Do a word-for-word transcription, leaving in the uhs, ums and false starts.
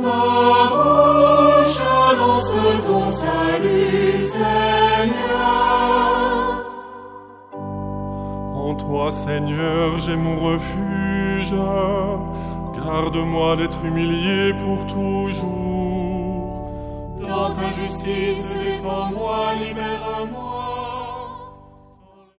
Ma bouche annonce ton salut, Seigneur. En toi, Seigneur, j'ai mon refuge. Garde-moi d'être humilié pour toujours. Dans ta justice, défends-moi, libère-moi.